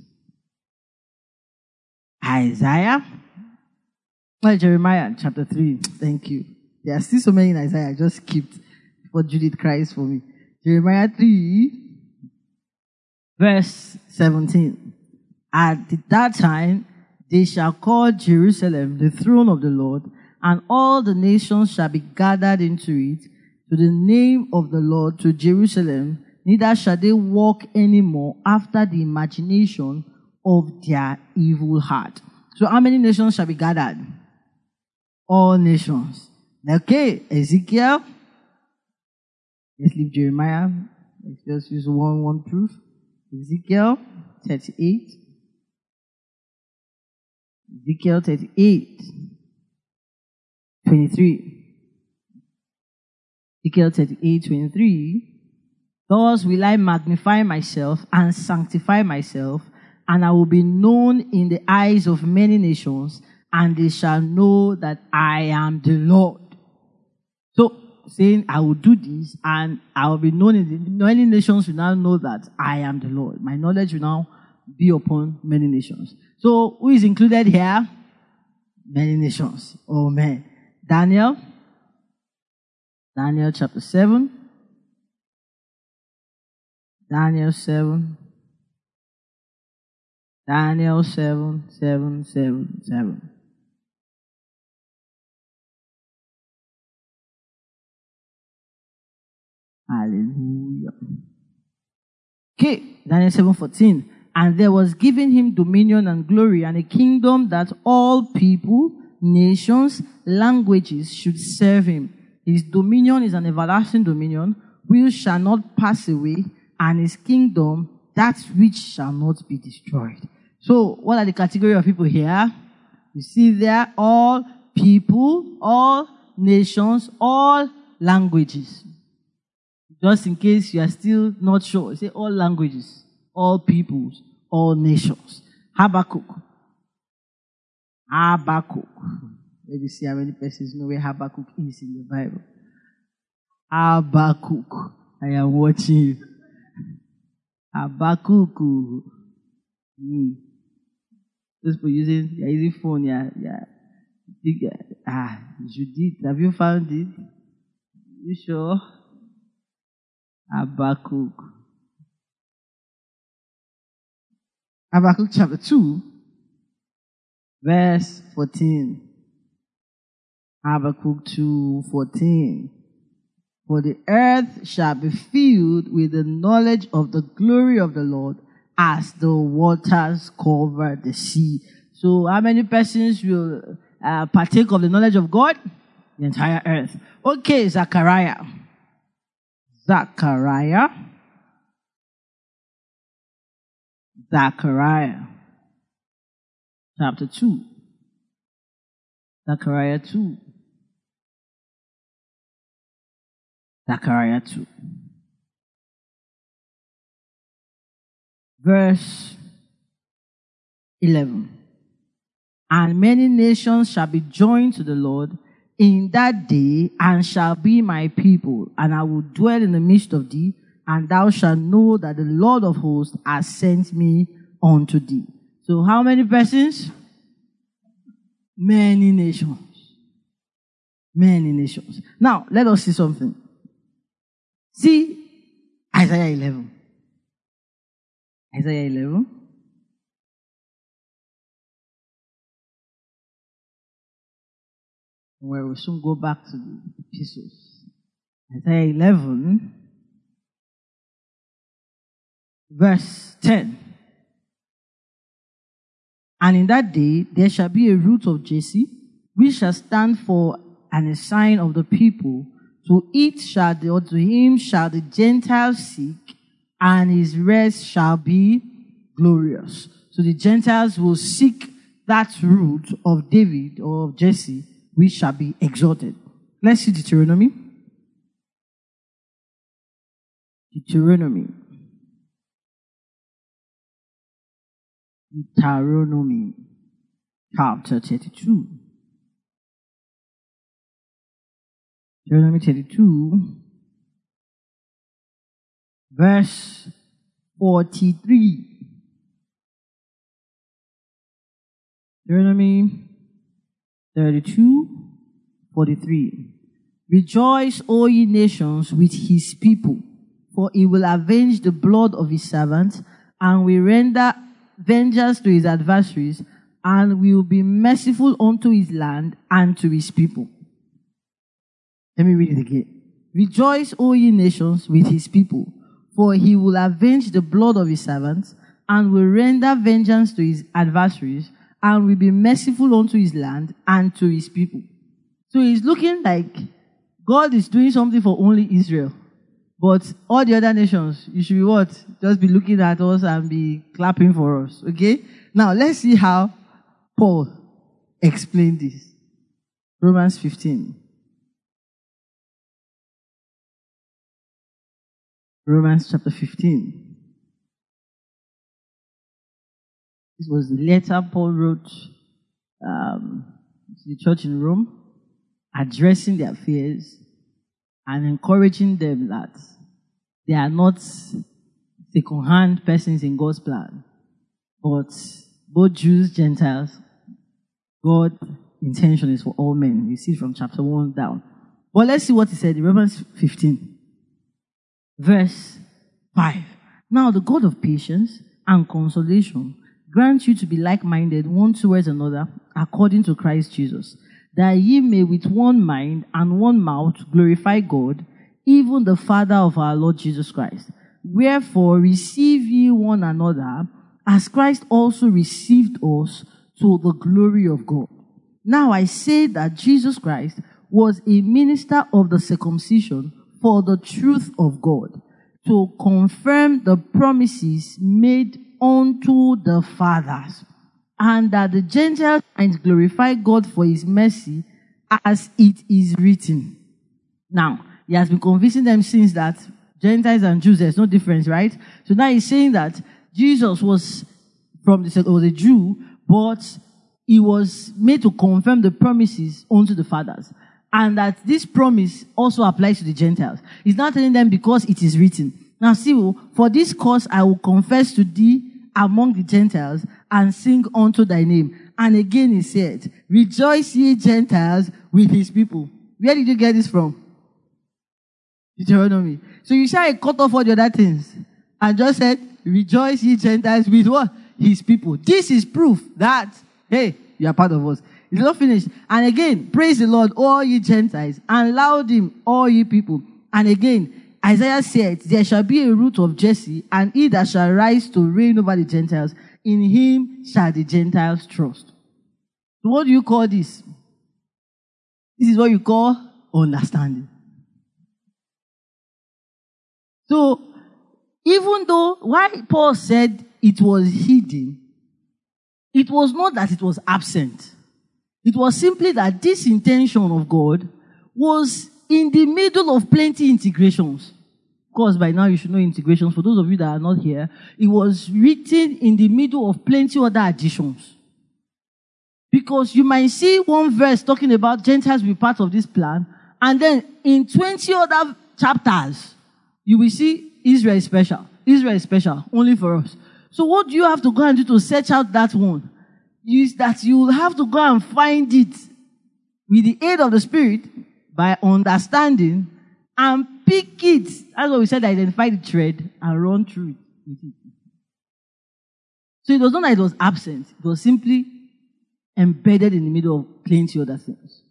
Isaiah. Well, Jeremiah chapter three. Thank you. There are still so many in Isaiah. I just skipped what Judith cries for me. Jeremiah three, verse seventeen. At that time, they shall call Jerusalem the throne of the Lord, and all the nations shall be gathered into it, to the name of the Lord, to Jerusalem. Neither shall they walk any more after the imagination of their evil heart. So how many nations shall be gathered? All nations. Okay, Ezekiel. Let's leave Jeremiah. Let's just use one, one proof. Ezekiel thirty-eight. Ezekiel thirty-eight, twenty-three. Ezekiel thirty-eight, twenty-three. Thus will I magnify myself and sanctify myself, and I will be known in the eyes of many nations, and they shall know that I am the Lord. So, saying, I will do this, and I will be known in the many nations will now know that I am the Lord. My knowledge will now be upon many nations. So, who is included here? Many nations. Oh, man. Daniel. Daniel chapter seven. Daniel seven. Daniel seven, seven, seven, seven. Hallelujah. Okay, Daniel seven fourteen. And there was given him dominion and glory and a kingdom that all people, nations, languages should serve him. His dominion is an everlasting dominion, which shall not pass away, and his kingdom that which shall not be destroyed. So, what are the category of people here? You see there, all people, all nations, all languages. Just in case you are still not sure, say all languages, all peoples, all nations. Habakkuk. Habakkuk. Let me see how many persons know where Habakkuk is in the Bible. Habakkuk. I am watching you. Habakkuk. Mm. Those people using, you're using phone, yeah, yeah. Ah, Judith, have you found it? You sure? Habakkuk. Habakkuk chapter two, verse fourteen. Habakkuk two, fourteen. For the earth shall be filled with the knowledge of the glory of the Lord as the waters cover the sea. So how many persons will uh, partake of the knowledge of God? The entire earth. Okay, Zechariah. Zechariah. Zechariah. Chapter two. Zechariah two. Zechariah two. Verse eleven. And many nations shall be joined to the Lord in that day, and shall be my people, and I will dwell in the midst of thee, and thou shalt know that the Lord of hosts has sent me unto thee. So how many persons? Many nations. Many nations. Now, let us see something. See Isaiah eleven. Isaiah eleven. Where we'll soon go back to the epistles. Isaiah eleven, verse ten. And in that day there shall be a root of Jesse, which shall stand for an a sign of the people. To it shall the, or to him shall the Gentiles seek, and his rest shall be glorious. So the Gentiles will seek that root of David or of Jesse, which shall be exalted. Let's see Deuteronomy. Deuteronomy. Deuteronomy chapter thirty-two. Deuteronomy thirty-two, verse forty-three. Deuteronomy thirty-two, forty-three. Rejoice, O ye nations, with his people, for he will avenge the blood of his servants, and will render vengeance to his adversaries, and will be merciful unto his land and to his people. Let me read it again. Rejoice, O ye nations, with his people, for he will avenge the blood of his servants, and will render vengeance to his adversaries, and will be merciful unto his land and to his people. So it's looking like God is doing something for only Israel. But all the other nations, you should be what? Just be looking at us and be clapping for us. Okay? Now, let's see how Paul explained this. Romans fifteen. Romans chapter fifteen. This was the letter Paul wrote um, to the church in Rome, addressing their fears and encouraging them that they are not second-hand persons in God's plan, but both Jews, Gentiles, God's intention is for all men. You see from chapter one down. But let's see what he said in Romans fifteen, verse five. Now the God of patience and consolation grant you to be like-minded one towards another, according to Christ Jesus, that ye may with one mind and one mouth glorify God, even the Father of our Lord Jesus Christ. Wherefore receive ye one another, as Christ also received us to the glory of God. Now I say that Jesus Christ was a minister of the circumcision for the truth of God, to confirm the promises made unto the fathers, and that the Gentiles might glorify God for his mercy, as it is written. Now, he has been convincing them since that Gentiles and Jews, there's no difference, right? So now he's saying that Jesus was from the, was a Jew, but he was made to confirm the promises unto the fathers. And that this promise also applies to the Gentiles. He's not telling them because it is written. Now see, for this cause I will confess to thee among the Gentiles and sing unto thy name. And again he said, rejoice ye Gentiles with his people. Where did you get this from? Deuteronomy. So you shall cut off all the other things and just said, rejoice ye Gentiles with what? His people. This is proof that, hey, you are part of us. It's not finished. And again, praise the Lord, all ye Gentiles, and laud him, all ye people. And again, Isaiah said, there shall be a root of Jesse, and he that shall rise to reign over the Gentiles, in him shall the Gentiles trust. So what do you call this? This is what you call understanding. So, even though, why Paul said it was hidden, it was not that it was absent. It was simply that this intention of God was in the middle of plenty integrations. Of course, by now you should know integrations. For those of you that are not here, it was written in the middle of plenty other additions. Because you might see one verse talking about Gentiles be part of this plan, and then in twenty other chapters, you will see Israel is special. Israel is special, only for us. So what do you have to go and do to search out that one? Is that you will have to go and find it with the aid of the Spirit by understanding and pick it. That's what we said, identify the thread and run through it with it. So it was not that it was absent. It was simply embedded in the middle of plenty other things.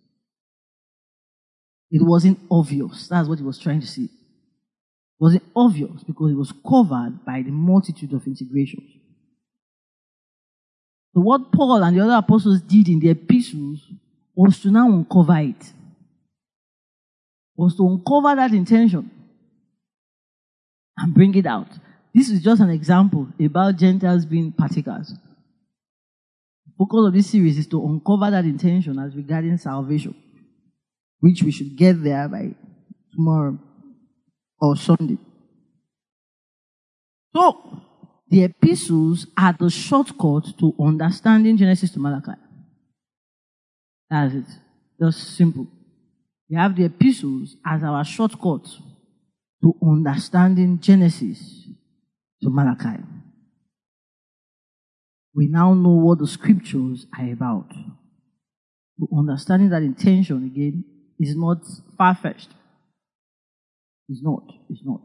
It wasn't obvious. That's what he was trying to say. It wasn't obvious because it was covered by the multitude of integrations. So what Paul and the other apostles did in the epistles was to now uncover it. Was to uncover that intention and bring it out. This is just an example about Gentiles being partakers. The focus of this series is to uncover that intention as regarding salvation, which we should get there by tomorrow or Sunday. So, the epistles are the shortcut to understanding Genesis to Malachi. That's it. Just simple. We have the epistles as our shortcut to understanding Genesis to Malachi. We now know what the scriptures are about. To understanding that intention, again, is not far-fetched. It's not. It's not.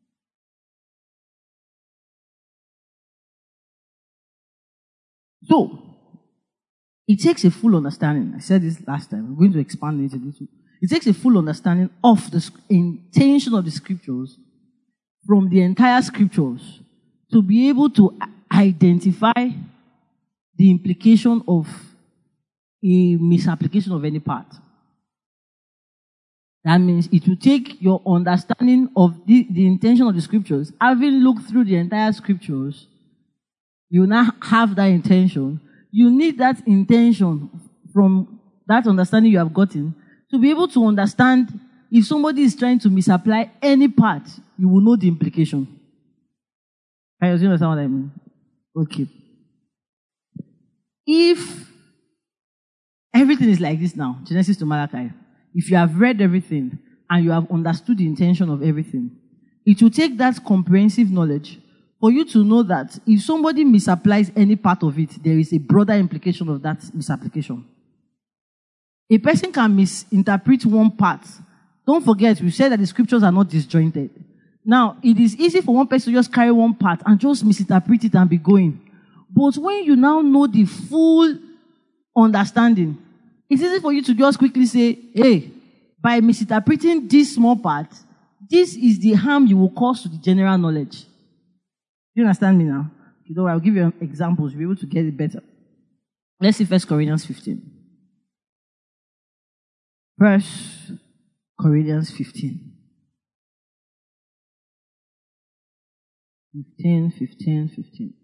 So, it takes a full understanding. I said this last time. I'm going to expand it a little. It takes a full understanding of the intention of the scriptures from the entire scriptures to be able to identify the implication of a misapplication of any part. That means it will take your understanding of the, the intention of the scriptures, having looked through the entire scriptures, you now have that intention. You need that intention from that understanding you have gotten to be able to understand if somebody is trying to misapply any part, you will know the implication. Can you understand what I mean? Okay. If everything is like this now, Genesis to Malachi, if you have read everything and you have understood the intention of everything, it will take that comprehensive knowledge for you to know that if somebody misapplies any part of it, there is a broader implication of that misapplication. A person can misinterpret one part. Don't forget, we said that the scriptures are not disjointed. Now, it is easy for one person to just carry one part and just misinterpret it and be going. But when you now know the full understanding, it's easy for you to just quickly say, hey, by misinterpreting this small part, this is the harm you will cause to the general knowledge. Do you understand me now? You know, I'll give you examples. You'll be able to get it better. Let's see First Corinthians fifteen. First Corinthians fifteen. fifteen, fifteen, fifteen.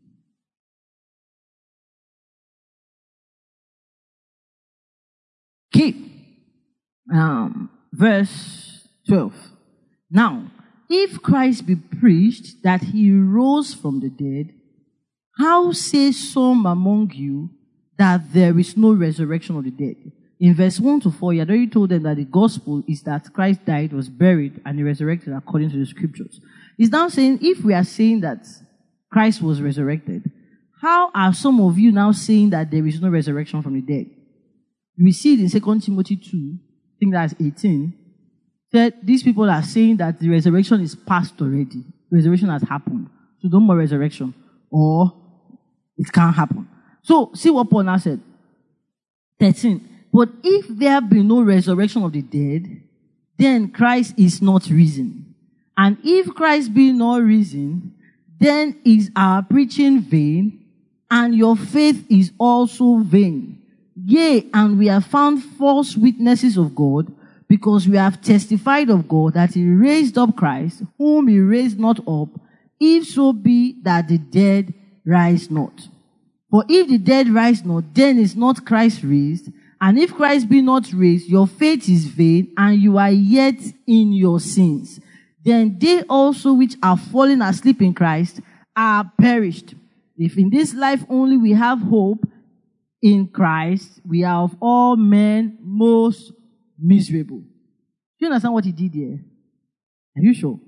Okay. Um, verse twelve. Now, if Christ be preached that he rose from the dead, how say some among you that there is no resurrection of the dead? In verse one to four, he had already told them that the gospel is that Christ died, was buried, and he resurrected according to the scriptures. He's now saying, if we are saying that Christ was resurrected, how are some of you now saying that there is no resurrection from the dead? We see it in Second Timothy two, I think that's eighteen, that these people are saying that the resurrection is past already. Resurrection has happened. So no more resurrection. Or it can't happen. So, see what Paul now said. thirteen. But if there be no resurrection of the dead, then Christ is not risen. And if Christ be not risen, then is our preaching vain, and your faith is also vain. Yea, and we have found false witnesses of God, because we have testified of God that he raised up Christ, whom he raised not up, if so be that the dead rise not. For if the dead rise not, then is not Christ raised. And if Christ be not raised, your faith is vain, and you are yet in your sins. Then they also which are fallen asleep in Christ are perished. If in this life only we have hope in Christ, we are of all men most miserable. Do you understand what he did here? Are you sure?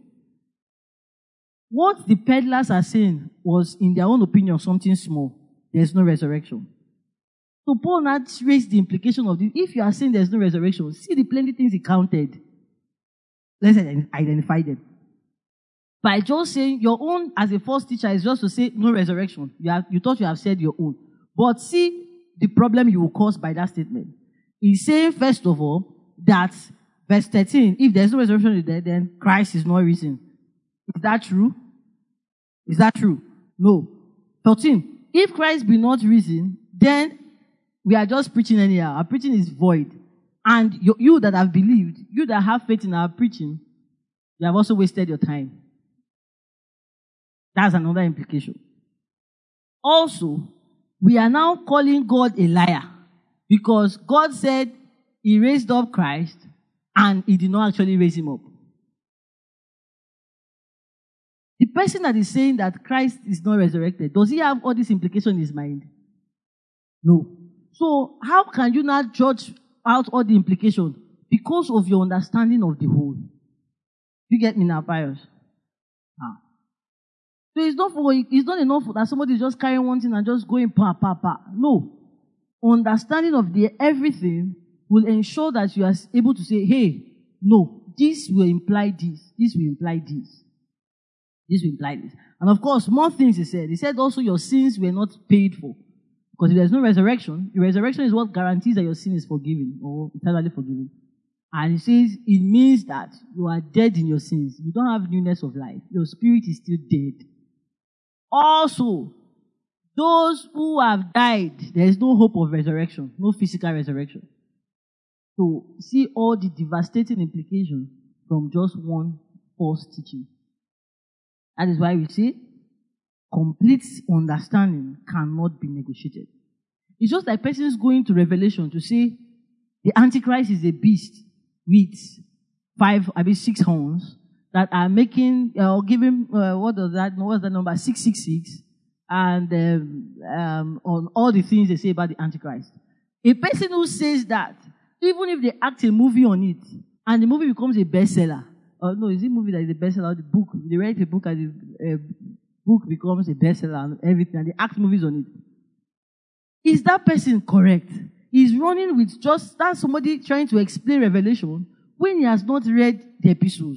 What the peddlers are saying was, in their own opinion, something small. There's no resurrection. So Paul now raised the implication of this. If you are saying there's no resurrection, see the plenty things he counted. Let's identify them. By just saying your own as a false teacher is just to say no resurrection. You, have, you thought you have said your own. But see the problem you will cause by that statement. He's saying, first of all, that verse thirteen, if there's no resurrection of the dead, then Christ is not risen. Is that true? Is that true? No. thirteen, if Christ be not risen, then we are just preaching anyhow. Our preaching is void. And you, you that have believed, you that have faith in our preaching, you have also wasted your time. That's another implication. Also, we are now calling God a liar, because God said he raised up Christ and he did not actually raise him up. The person that is saying that Christ is not resurrected, does he have all this implication in his mind? No. So how can you not judge out all the implications? Because of your understanding of the whole. You get me now, Pius? Ah. So it's not for it's not enough that somebody is just carrying one thing and just going pa pa pa. No. Understanding of the everything will ensure that you are able to say, hey, no, this will imply this, this will imply this. This will imply this. And of course, more things he said. He said also your sins were not paid for. Because if there's no resurrection, the resurrection is what guarantees that your sin is forgiven or eternally forgiven. And he says it means that you are dead in your sins. You don't have newness of life. Your spirit is still dead. Also, those who have died, there is no hope of resurrection, no physical resurrection. So, see all the devastating implications from just one false teaching. That is why we say complete understanding cannot be negotiated. It's just like persons going to Revelation to say the Antichrist is a beast with five, I mean six horns that are making or uh, giving uh, what does that? What's the number? Six six six, and um, um, on all the things they say about the Antichrist. A person who says that, even if they act a movie on it and the movie becomes a bestseller, or no, is it a movie that is a bestseller? The book they write a book and the uh, book becomes a bestseller and everything, and they act movies on it. Is that person correct? He's running with just that somebody trying to explain Revelation when he has not read the epistles.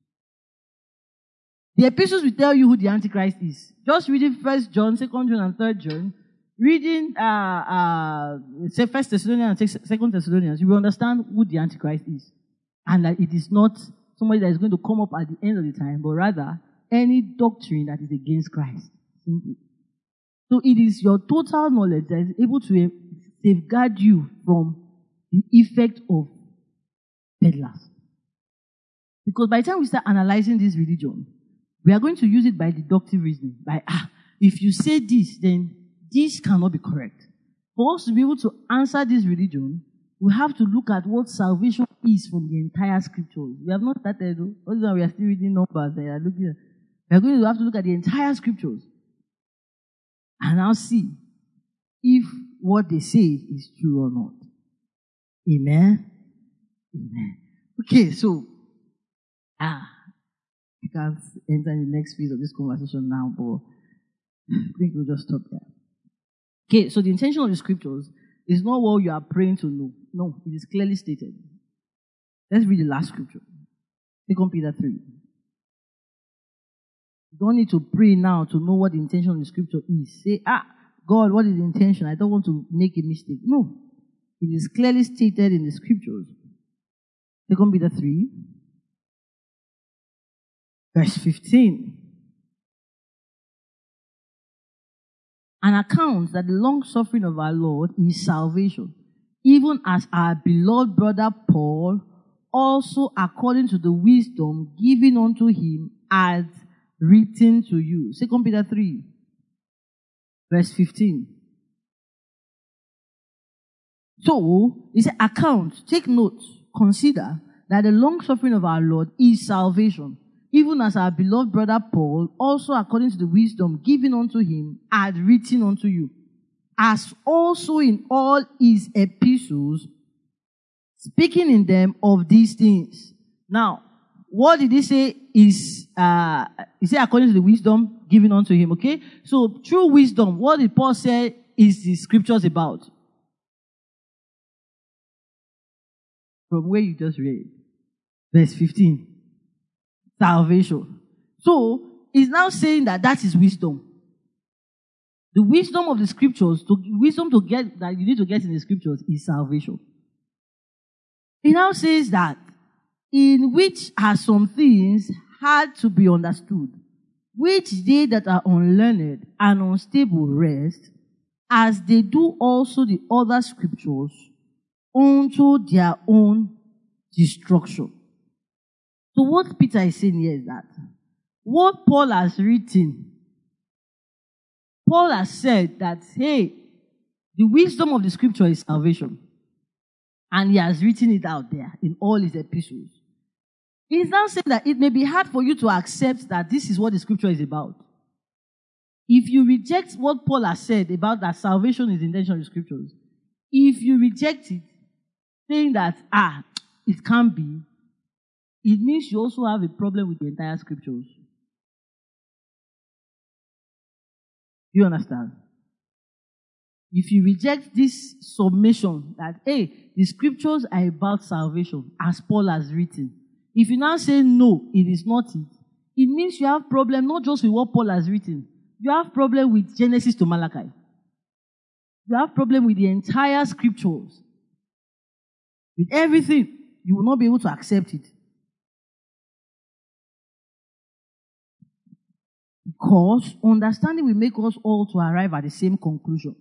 The epistles will tell you who the Antichrist is. Just reading First John, Second John, and Third John, reading uh, uh, say First Thessalonians and Second Thessalonians, you will understand who the Antichrist is, and that it is not somebody that is going to come up at the end of the time, but rather any doctrine that is against Christ. Simply. So it is your total knowledge that is able to safeguard you from the effect of peddlers. Because by the time we start analyzing this religion, we are going to use it by deductive reasoning. By, ah, if you say this, then this cannot be correct. For us to be able to answer this religion, we have to look at what salvation is from the entire scriptures. We have not started, though. We are still reading numbers. We are looking at, we are going to have to look at the entire scriptures. and now see if what they say is true or not. Amen? Amen. Okay, so, ah, I can't enter in the next phase of this conversation now, but I think we'll just stop there. Okay, so the intention of the scriptures is not what you are praying to know. No, it is clearly stated. Let's read the last scripture. Second Peter three. You don't need to pray now to know what the intention of the scripture is. Say, ah, God, what is the intention? I don't want to make a mistake. No. It is clearly stated in the scriptures. Second Peter three, verse fifteen. An account that the long suffering of our Lord is salvation, even as our beloved brother Paul also according to the wisdom given unto him had written to you. Second Peter three, verse fifteen. So, it's an account. Take note. Consider that the long suffering of our Lord is salvation, even as our beloved brother Paul, also according to the wisdom given unto him, had written unto you, as also in all his epistles, speaking in them of these things. Now, what did he say is, uh, he said according to the wisdom given unto him, okay? So, through wisdom, what did Paul say is the scriptures about? From where you just read. Verse fifteen. Salvation. So, he's now saying that that is wisdom. The wisdom of the scriptures, the wisdom to get that you need to get in the scriptures is salvation. He now says that in which are some things hard to be understood, which they that are unlearned and unstable rest, as they do also the other scriptures, unto their own destruction. So what Peter is saying here is that what Paul has written, Paul has said that, hey, the wisdom of the scripture is salvation. And he has written it out there in all his epistles. He is now saying that it may be hard for you to accept that this is what the scripture is about. If you reject what Paul has said about that salvation is the intention of the scriptures, if you reject it, saying that, ah, it can't be, it means you also have a problem with the entire scriptures. Do you understand? If you reject this submission that, hey, the scriptures are about salvation, as Paul has written, if you now say, no, it is not it, it means you have problem not just with what Paul has written. You have problem with Genesis to Malachi. You have problem with the entire scriptures. With everything, you will not be able to accept it. Because understanding will make us all to arrive at the same conclusion.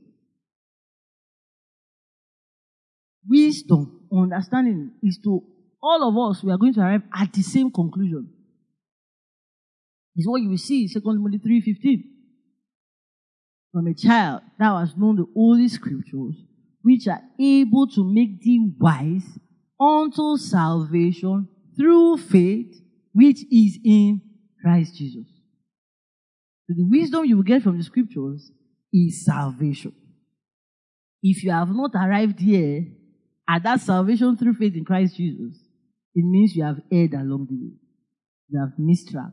Wisdom, understanding is to, all of us, we are going to arrive at the same conclusion. It's what you will see in Second Timothy three fifteen. From a child thou hast known the holy scriptures, which are able to make thee wise unto salvation through faith, which is in Christ Jesus. So the wisdom you will get from the scriptures is salvation. If you have not arrived here at that salvation through faith in Christ Jesus, it means you have erred along the way. You have missed track.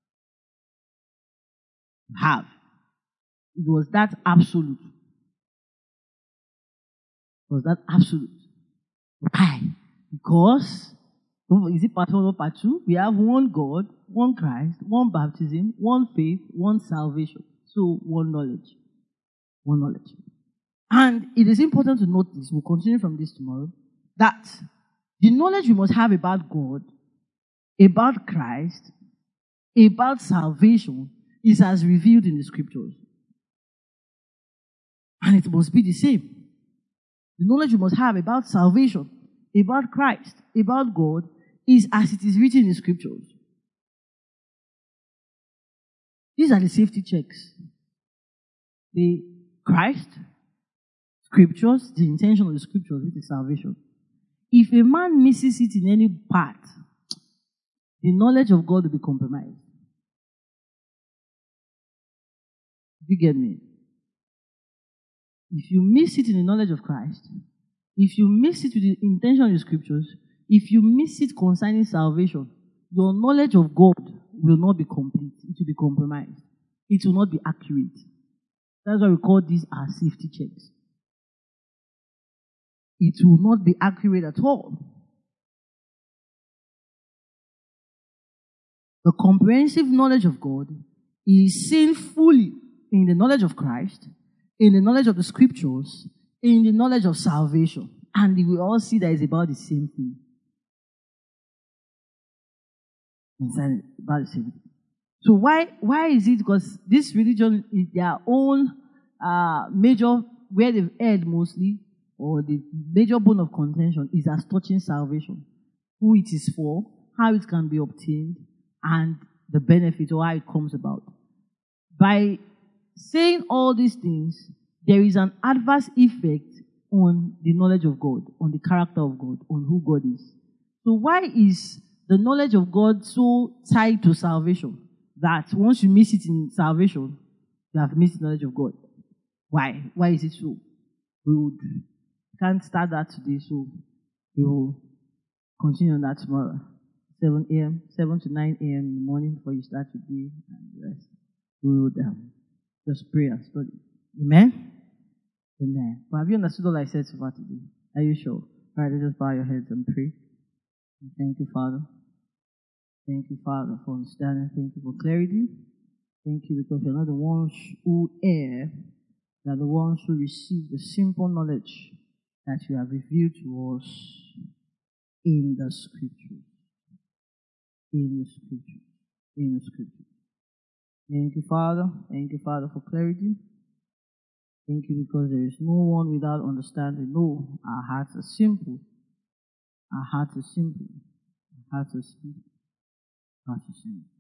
You have. It was that absolute. It was that absolute. Why? Because, is it part one or part two? We have one God, one Christ, one baptism, one faith, one salvation. So, one knowledge. One knowledge. And it is important to note this, we'll continue from this tomorrow, that the knowledge we must have about God, about Christ, about salvation, is as revealed in the scriptures. And it must be the same. The knowledge you must have about salvation, about Christ, about God, is as it is written in the scriptures. These are the safety checks. The Christ, scriptures, the intention of the scriptures, which is salvation. If a man misses it in any part, the knowledge of God will be compromised. You get me? if you mix it in the knowledge of Christ, if you mix it with the intention of the scriptures, if you mix it concerning salvation, your knowledge of God will not be complete. It will be compromised. It will not be accurate. That's why we call these our safety checks. It will not be accurate at all. The comprehensive knowledge of God is seen fully in the knowledge of Christ, in the knowledge of the scriptures, in the knowledge of salvation. And we all see that it's about the same thing. It's about the same thing. So why, why is it? Because this religion is their own uh, major, where they've erred mostly, or the major bone of contention is as touching salvation. Who it is for, how it can be obtained, and the benefit or how it comes about. By saying all these things, there is an adverse effect on the knowledge of God, on the character of God, on who God is. So why is the knowledge of God so tied to salvation that once you miss it in salvation, you have missed the knowledge of God? Why? Why is it so? We would, can't start that today, so we will continue on that tomorrow. seven a.m., seven to nine a.m. in the morning before you start your day and the rest. We would um, just pray and study. Amen? Amen. But have you understood all I said so far today? Are you sure? All right, let's just bow your heads and pray. And thank you, Father. Thank you, Father, for understanding. Thank you for clarity. Thank you because you're not the ones who err. You're the ones who receive the simple knowledge that you have revealed to us in the Scriptures. In the Scriptures. In the Scriptures. Thank you, Father. Thank you, Father, for clarity. Thank you because there is no one without understanding. No, our hearts are simple. Our hearts are simple. Our hearts are simple. Our hearts are simple.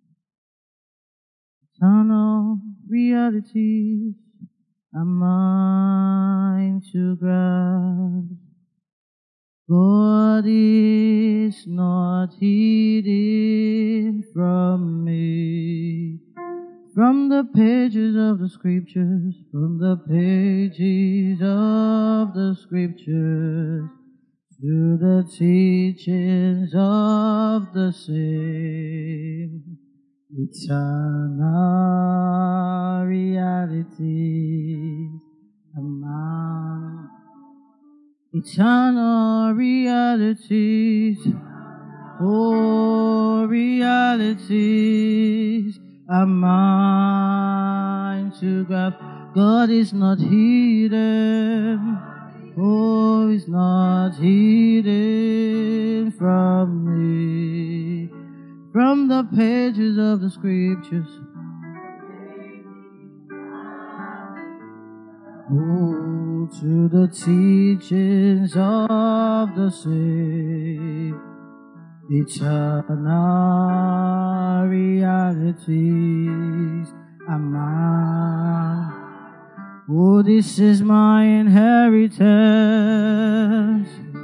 Eternal realities are mine to grasp. God is not hidden from me. From the pages of the scriptures, from the pages of the scriptures, to the teachings of the same, eternal realities among eternal realities, oh realities are mine to grab. God is not hidden, oh, is not hidden from me. From the pages of the scriptures, oh, to the teachings of the same, eternal realities are mine. Oh, this is my inheritance.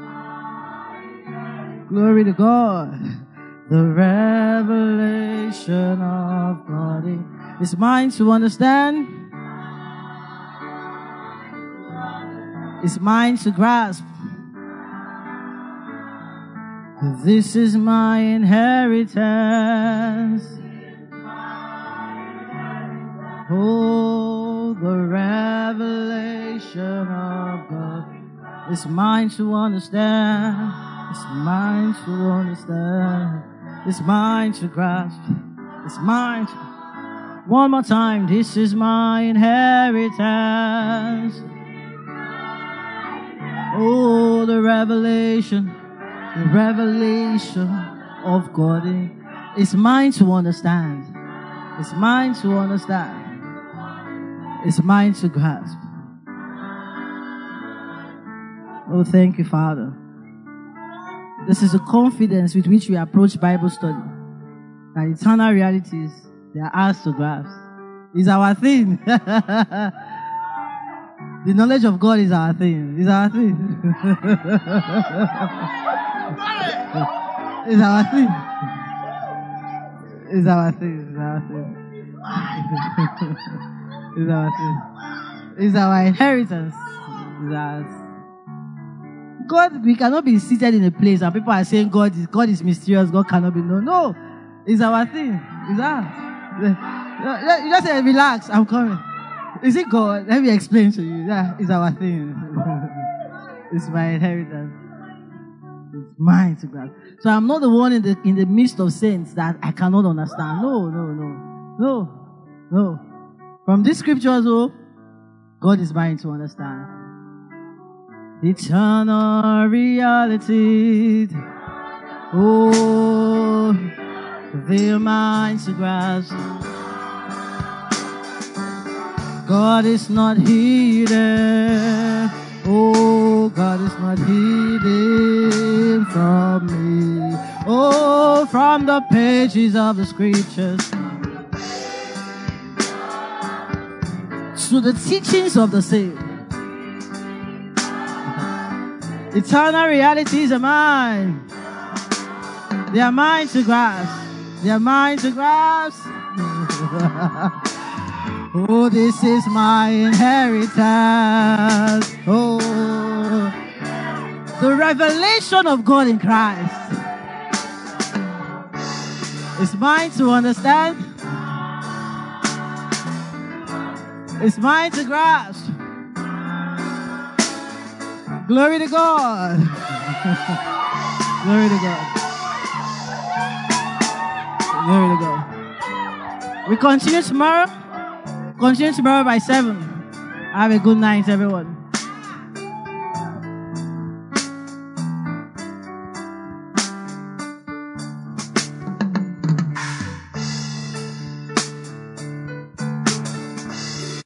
Glory to God. The revelation of God is mine to understand. It's mine to grasp. This is my inheritance. Oh, the revelation of God is mine to understand. It's mine to understand. It's mine to grasp. It's mine to... One more time. This is my inheritance. Oh, the revelation. The revelation of God is mine to understand. It's mine to understand. It's mine to grasp. Oh, thank you, Father. This is the confidence with which we approach Bible study. That eternal realities, they are ours to grasp. It's our thing. The knowledge of God is our thing. It's our thing. It's our thing. It's our thing. It's our thing. It's our thing. It's our inheritance. That's God, we cannot be seated in a place and people are saying God is God is mysterious, God cannot be known. No, it's our thing. It's that. You just say, relax, I'm coming. Is it God? Let me explain to you. Yeah, it's our thing. It's my inheritance. It's mine to grab. So I'm not the one in the in the midst of saints that I cannot understand. No, no, no. No, no. From this scriptures, oh, God is mine to understand. Eternal reality. Oh, their minds to grasp. God is not hidden. Oh, God is not hidden from me. Oh, from the pages of the scriptures to the teachings of the saints. Eternal realities are mine. They are mine to grasp. They are mine to grasp. Oh, this is my inheritance. Oh, the revelation of God in Christ is mine to understand. It's mine to grasp. Glory to God. Glory to God. Glory to God. We continue tomorrow. Continue tomorrow by seven. Have a good night, everyone.